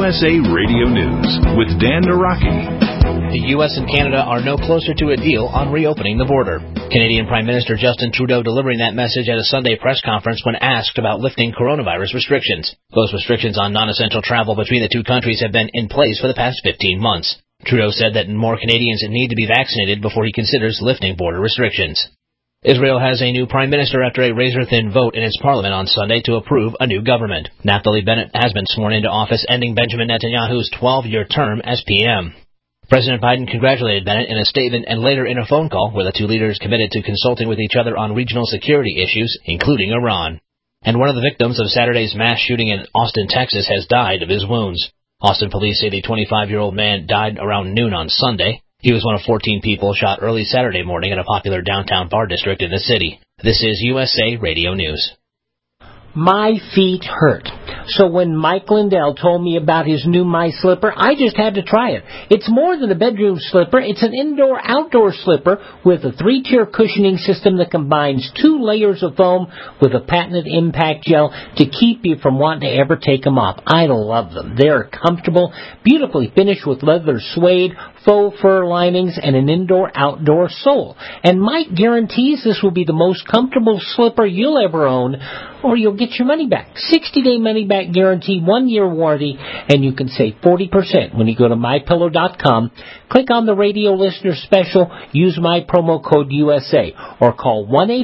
USA Radio News with Dan Naraki. The U.S. and Canada are no closer to a deal on reopening the border. Canadian Prime Minister Justin Trudeau delivering that message at a Sunday press conference when asked about lifting coronavirus restrictions. Those restrictions on non-essential travel between the two countries have been in place for the past 15 months. Trudeau said that more Canadians need to be vaccinated before he considers lifting border restrictions. Israel has a new prime minister after a razor-thin vote in its parliament on Sunday to approve a new government. Naftali Bennett has been sworn into office, ending Benjamin Netanyahu's 12-year term as PM. President Biden congratulated Bennett in a statement and later in a phone call where the two leaders committed to consulting with each other on regional security issues, including Iran. And one of the victims of Saturday's mass shooting in Austin, Texas, has died of his wounds. Austin police say the 25-year-old man died around noon on Sunday. He was one of 14 people shot early Saturday morning at a popular downtown bar district in the city. This is USA Radio News. My feet hurt. So when Mike Lindell told me about his new My Slipper, I just had to try it. It's more than a bedroom slipper. It's an indoor-outdoor slipper with a 3-tier cushioning system that combines 2 layers of foam with a patented impact gel to keep you from wanting to ever take them off. I love them. They're comfortable, beautifully finished with leather suede, faux fur linings, and an indoor-outdoor sole. And Mike guarantees this will be the most comfortable slipper you'll ever own, or you'll get your money back. 60-day money-back guarantee, 1-year warranty, and you can save 40% when you go to MyPillow.com. Click on the radio listener special, use my promo code USA, or call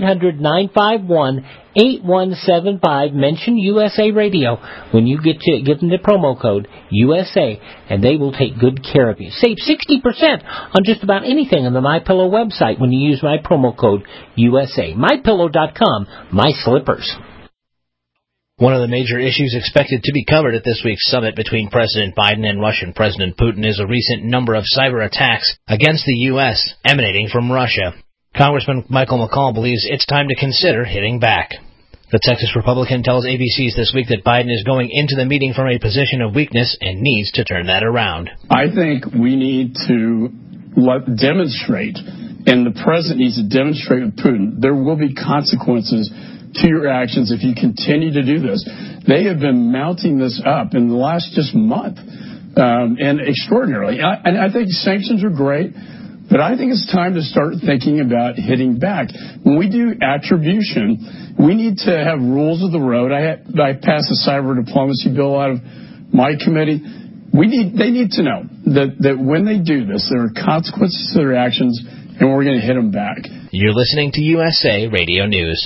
1-800-951-8175, mention USA Radio when you give them the promo code USA, and they will take good care of you. Save 60% on just about anything on the MyPillow website when you use my promo code USA. MyPillow.com, my slippers. One of the major issues expected to be covered at this week's summit between President Biden and Russian President Putin is a recent number of cyber attacks against the U.S. emanating from Russia. Congressman Michael McCaul believes it's time to consider hitting back. The Texas Republican tells ABC's This Week that Biden is going into the meeting from a position of weakness and needs to turn that around. I think we need to demonstrate, and the president needs to demonstrate with Putin, there will be consequences to your actions if you continue to do this. They have been mounting this up in the last just month, and extraordinarily. And I think sanctions are great, but I think it's time to start thinking about hitting back. When we do attribution, we need to have rules of the road. I passed a cyber diplomacy bill out of my committee. They need to know that when they do this, there are consequences to their actions, and we're going to hit them back. You're listening to USA Radio News.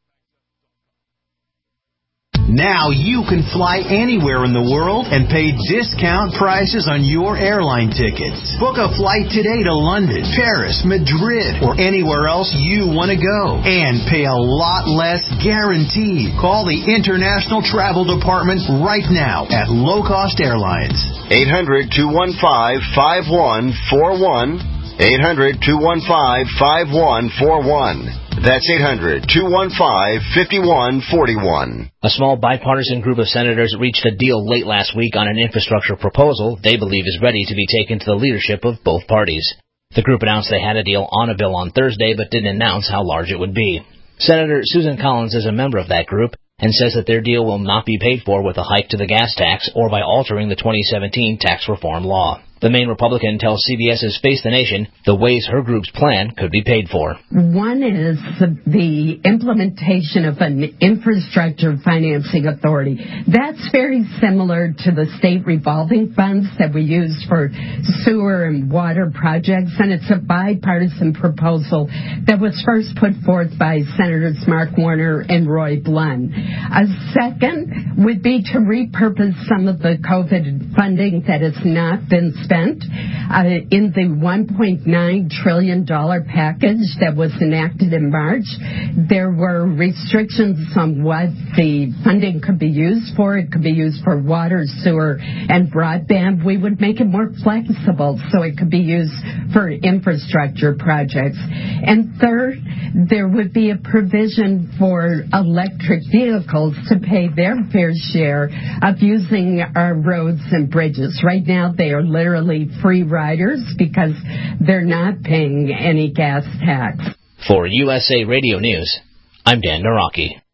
Now you can fly anywhere in the world and pay discount prices on your airline tickets. Book a flight today to London, Paris, Madrid, or anywhere else you want to go. And pay a lot less guaranteed. Call the International Travel Department right now at Low Cost Airlines. 800-215-5141. 800-215-5141. That's 800-215-5141. A small bipartisan group of senators reached a deal late last week on an infrastructure proposal they believe is ready to be taken to the leadership of both parties. The group announced they had a deal on a bill on Thursday, but didn't announce how large it would be. Senator Susan Collins is a member of that group and says that their deal will not be paid for with a hike to the gas tax or by altering the 2017 tax reform law. The Maine Republican tells CBS's Face the Nation the ways her group's plan could be paid for. One is the implementation of an infrastructure financing authority. That's very similar to the state revolving funds that we use for sewer and water projects, and it's a bipartisan proposal that was first put forth by Senators Mark Warner and Roy Blunt. A second would be to repurpose some of the COVID funding that has not been spent in the $1.9 trillion package that was enacted in March. There were restrictions on what the funding could be used for. It could be used for water, sewer, and broadband. We would make it more flexible so it could be used for infrastructure projects. And third, there would be a provision for electric vehicles to pay their fair share of using our roads and bridges. Right now, they are literally free riders because they're not paying any gas tax. For USA Radio News, I'm Dan Naraki.